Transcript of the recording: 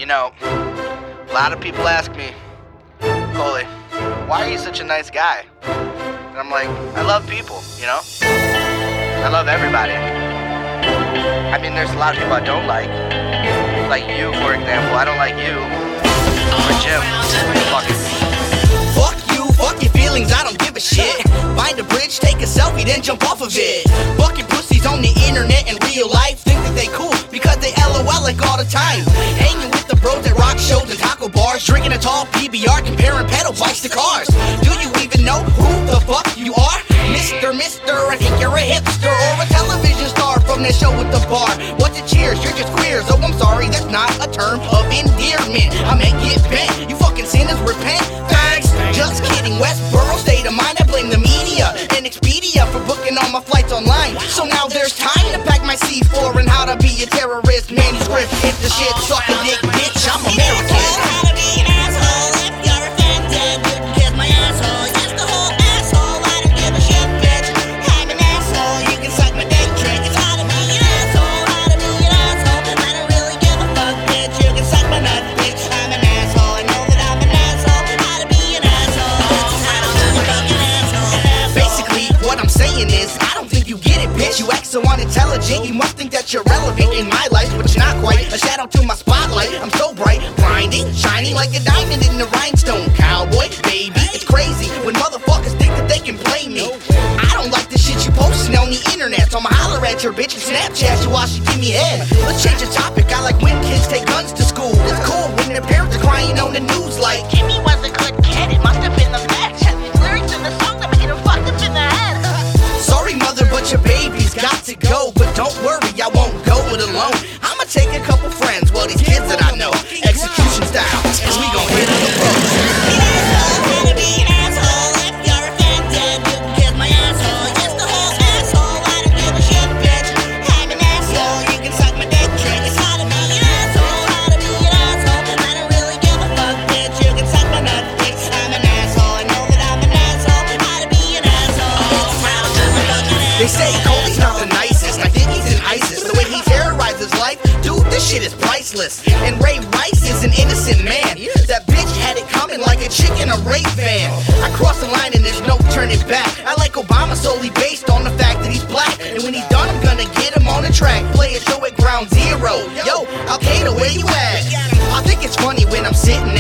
know, a lot of people ask me, Coley, why are you such a nice guy? And I'm like, I love people, you know? I love everybody. I mean, there's a lot of people I don't like you, for example. I don't like you. Or Jim. Fuck you, fuck your feelings, I don't give a shit. Find a bridge, take a selfie, then jump off of it. Fucking pussies on the internet and real life think that they cool because they LOL like all the time. Hanging with the bros at rock shows and taco bars, drinking a tall PBR, comparing pedal bikes to cars. Do you even know who the fuck you are? Mister, I think you're a hipster or a television star from that show with the bar. What's it, cheers? You're just queers. Oh, I'm sorry, that's not a term of endearment. I meant get bent. You fucking sinners, repent. Thanks. Just kidding. Westboro state of mind. I blame the media and Expedia for booking all my flights online. So now there's time to pack my C4 and how to be a terrorist manuscript. Hit the shit, suck a dick, bitch. I'm American. You act so unintelligent, you must think that you're relevant in my life, but you're not quite. A shadow to my spotlight, I'm so bright, blinding, shining like a diamond in the rhinestone. Cowboy, baby, it's crazy when motherfuckers think that they can play me. I don't like the shit you posting on the internet, so I'ma holler at your bitch and Snapchat you while she give me head. Let's change the topic, I like when kids take guns to school. It's cool when their parents are crying on the news like Jimmy was a good kid, it must have been the best. Lyrics in the song that made him fucked up in the head. Sorry mother, but your baby's got to go. But don't worry, I won't go it alone. I'ma take a couple friends, well these kids that I know, execution style, and we gon' hit the road. They say Coley's not the nicest, I think he's in ISIS. The way he terrorizes life, dude, this shit is priceless. And Ray Rice is an innocent man. That bitch had it coming like a chick in a rape van. I crossed the line and there's no turning back. I like Obama solely based on the fact that he's black. And when he's done, I'm gonna get him on the track. Play a show at Ground Zero. Yo, Al Qaeda, where you at? I think it's funny when I'm sitting